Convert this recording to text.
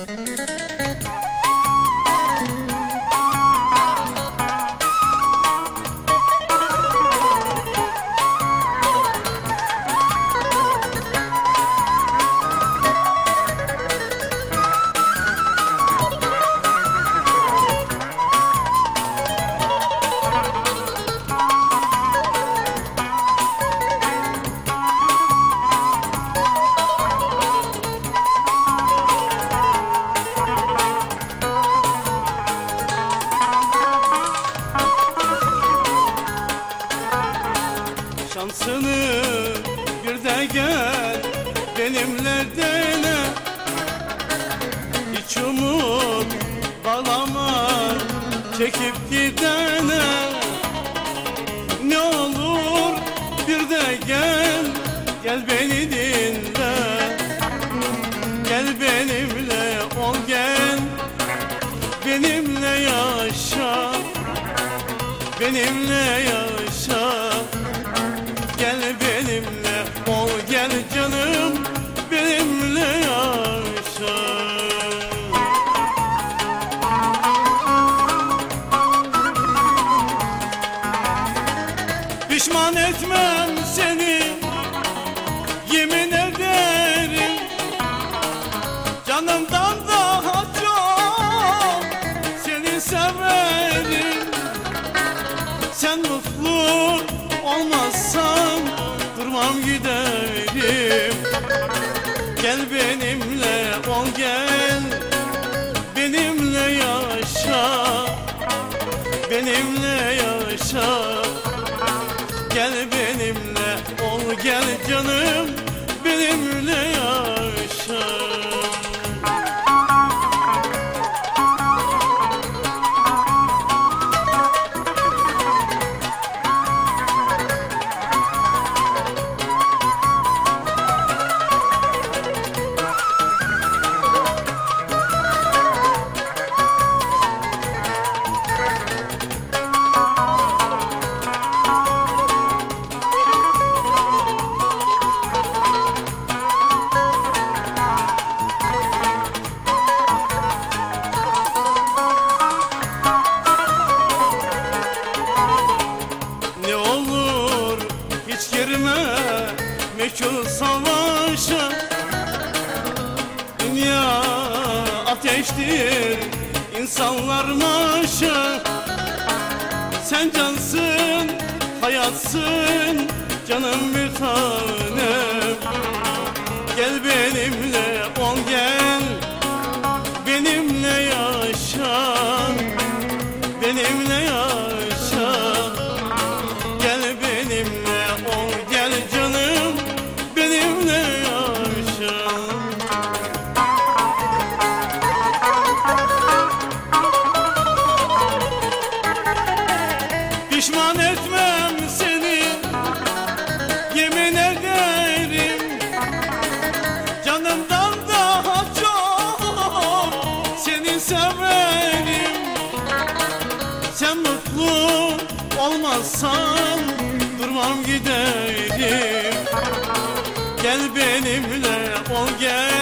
Şansını bir de gel benimle dene, hiç umut bağlama çekip gidene. Ne olur bir de gel, gel beni dinle, gel benimle ol, gel benimle yaşa, benimle yaşa. Gel benimle ol, gel canım benimle yaşa. Pişman etmem seni, yemin ederim, canımdan daha çok seni severim. Sen mutlu olmazsan durmam giderim. Gel benimle ol, gel benimle yaşa, benimle yaşa. Gel benimle ol, gel canım benimle yaşa. Ne olur hiç girme meçhul savaşa. Dünya ateştir, insanlar maşa. Sen cansın, hayatsın, canım bir tanem. Gel benimle ol, gel benimle yaşa, benimle yaşa. Gel benimle ol, gel canım benimle yaşa. Pişman etmem seni, yemin ederim, canımdan daha çok seni severim. Sen mutlu olmazsan durmam giderim. Gel benimle ol, gel